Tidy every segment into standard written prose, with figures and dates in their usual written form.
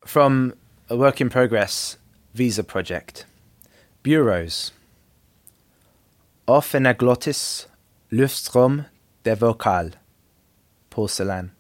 From a work in progress visa project. Bureaus. Offener glottis, Luftstrom der Vokal. Porcelain.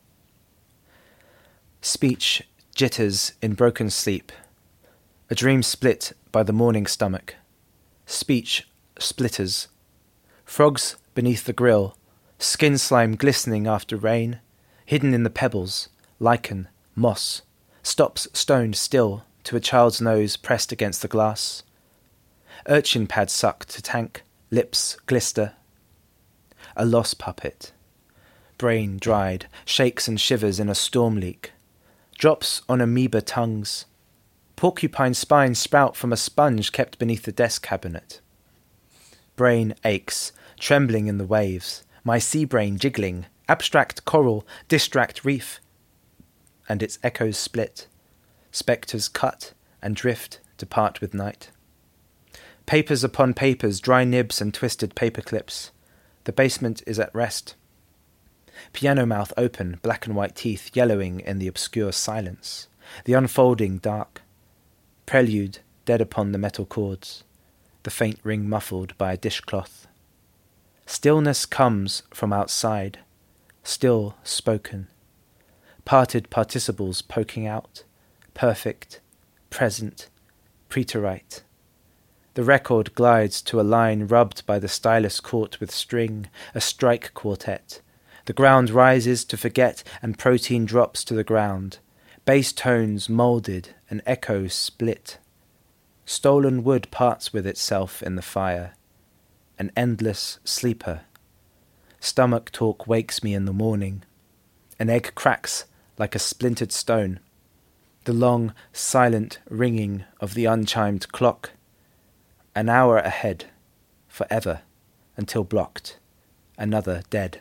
Speech jitters in broken sleep. A dream split by the morning stomach. Speech splitters. Frogs beneath the grill, skin slime glistening after rain, hidden in the pebbles, lichen, moss, stops stoned still to a child's nose pressed against the glass. Urchin pad suck to tank, lips glister. A loss puppet. Brain dried, shakes and shivers in a storm leak. Drops on amoeba tongues. Porcupine spines sprout from a sponge kept beneath the desk cabinet. Brain aches, trembling in the waves, my sea brain jiggling, abstract coral, distract reef. And its echoes split, spectres cut and drift to part with night. Papers upon papers, dry nibs and twisted paper clips. The basement is at rest. Piano mouth open, black and white teeth yellowing in the obscure silence. The unfolding dark. Prelude dead upon the metal chords. The faint ring muffled by a dishcloth. Stillness comes from outside, still spoken. Parted participles poking out, perfect, present, preterite. The record glides to a line rubbed by the stylus caught with string, a strike quartet. The ground rises to forget and protein drops to the ground. Bass tones moulded, an echo split. Stolen wood parts with itself in the fire. An endless sleeper. Stomach talk wakes me in the morning. An egg cracks like a splintered stone. The long, silent ringing of the unchimed clock. An hour ahead, forever, until blocked. Another dead.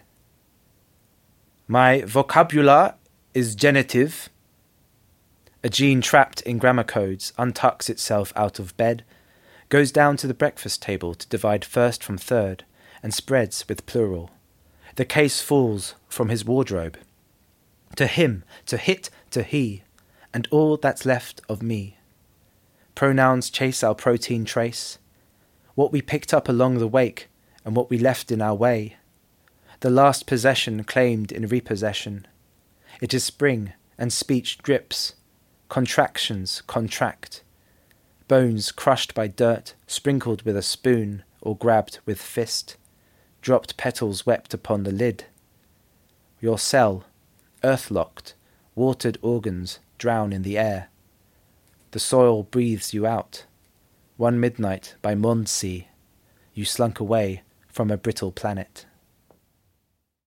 My vocabulary is genitive. A gene trapped in grammar codes untucks itself out of bed, goes down to the breakfast table to divide first from third, and spreads with plural. The case falls from his wardrobe. To him, to hit, to he, and all that's left of me. Pronouns chase our protein trace, what we picked up along the wake and what we left in our way. The last possession claimed in repossession. It is spring, and speech drips. Contractions contract. Bones crushed by dirt, sprinkled with a spoon or grabbed with fist. Dropped petals wept upon the lid. Your cell, earth-locked, watered organs drown in the air. The soil breathes you out. One midnight by Mondsee, you slunk away from a brittle planet.